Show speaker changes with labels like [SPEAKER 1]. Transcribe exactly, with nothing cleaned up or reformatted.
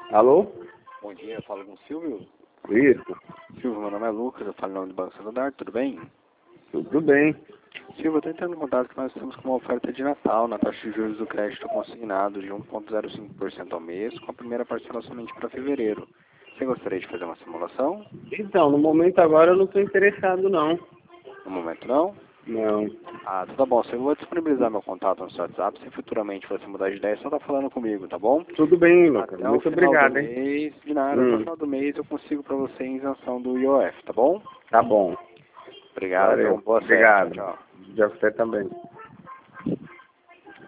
[SPEAKER 1] Alô?
[SPEAKER 2] Bom dia, eu falo com o Silvio.
[SPEAKER 1] Isso.
[SPEAKER 2] Silvio, meu nome é Lucas, eu falo em nome do Banco Santander, tudo bem?
[SPEAKER 1] Tudo bem.
[SPEAKER 2] Silvio, eu estou entrando em contato que nós estamos com uma oferta de Natal na taxa de juros do crédito consignado de um vírgula zero cinco por cento ao mês, com a primeira parcela somente para fevereiro. Você gostaria de fazer uma simulação?
[SPEAKER 1] Então, no momento agora eu não estou interessado não.
[SPEAKER 2] No momento não?
[SPEAKER 1] Não.
[SPEAKER 2] Ah, tudo bom. Eu vou disponibilizar meu contato no seu WhatsApp. Se futuramente você mudar de ideia, só tá falando comigo, tá bom?
[SPEAKER 1] Tudo bem, Lucas.
[SPEAKER 2] Até o
[SPEAKER 1] Muito
[SPEAKER 2] final
[SPEAKER 1] obrigado,
[SPEAKER 2] do
[SPEAKER 1] hein?
[SPEAKER 2] mês, de nada, até o
[SPEAKER 1] Hum,
[SPEAKER 2] final do mês eu consigo para você a isenção do I O F, tá bom?
[SPEAKER 1] tá bom.
[SPEAKER 2] Obrigado,
[SPEAKER 1] Valeu.
[SPEAKER 2] então boa festa.
[SPEAKER 1] Obrigado.
[SPEAKER 2] Tchau.
[SPEAKER 1] De você também.